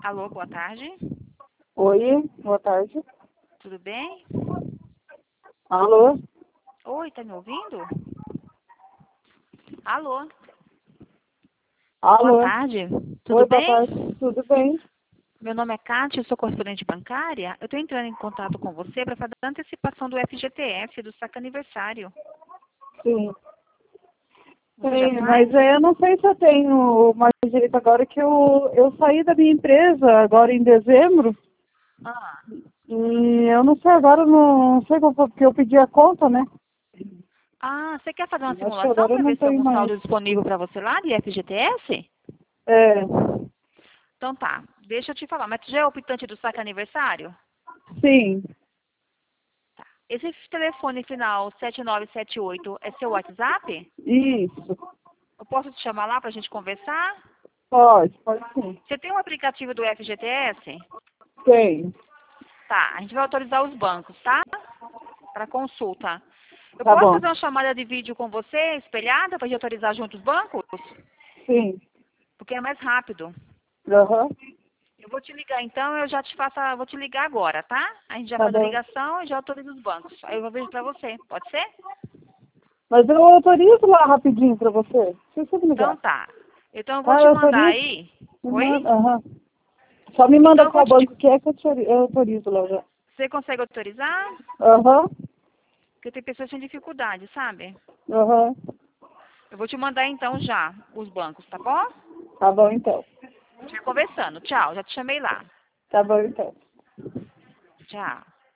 Alô, boa tarde. Oi, boa tarde. Tudo bem? Alô? Oi, tá me ouvindo? Alô, boa Alô? tarde. Tudo Oi, boa bem? tarde. Tudo bem? Meu nome é Kátia, eu sou correspondente bancária. Eu estou entrando em contato com você para fazer a antecipação do FGTS, do saque aniversário. Sim. Você já Sim, faz? mas eu não sei se eu tenho mais direito agora que eu saí da minha empresa agora em dezembro Ah, e eu não sei agora, não sei como foi, porque eu pedi a conta, né? você quer fazer uma Acho que simulação agora eu para não ver se tem tenho algum mais. saldo disponível para você lá de FGTS? É, Então tá, deixa eu te falar. Mas tu já é optante do saque aniversário? sim, Tá. Esse telefone final 7978 é seu WhatsApp? isso. Eu posso te chamar lá para a gente conversar? Pode sim. Você tem um aplicativo do FGTS? Tem. Tá, a gente vai autorizar os bancos, tá? Para consulta. Eu Tá posso bom. fazer uma chamada de vídeo com você, espelhada, para gente autorizar junto os bancos? Sim. Porque é mais rápido. Aham. Eu vou te ligar então, eu já te faço, vou te ligar agora, tá? A gente já Tá faz a bom. ligação e já autoriza os bancos. Aí eu vou ver para você, pode ser? Mas eu autorizo lá rapidinho pra você. Se você me Então ligar. tá. Então eu vou Tá, te eu mandar autorizo. aí. Me Oi? manda, aham. Só me Então manda eu vou qual te. banco que é que eu autorizo lá já. Você consegue autorizar? Aham, Porque tem pessoas sem dificuldade, sabe? aham. Eu vou te mandar então já os bancos, tá bom? Tá bom então. A gente vai conversando. Tchau, já te chamei lá. Tá bom então. Tchau.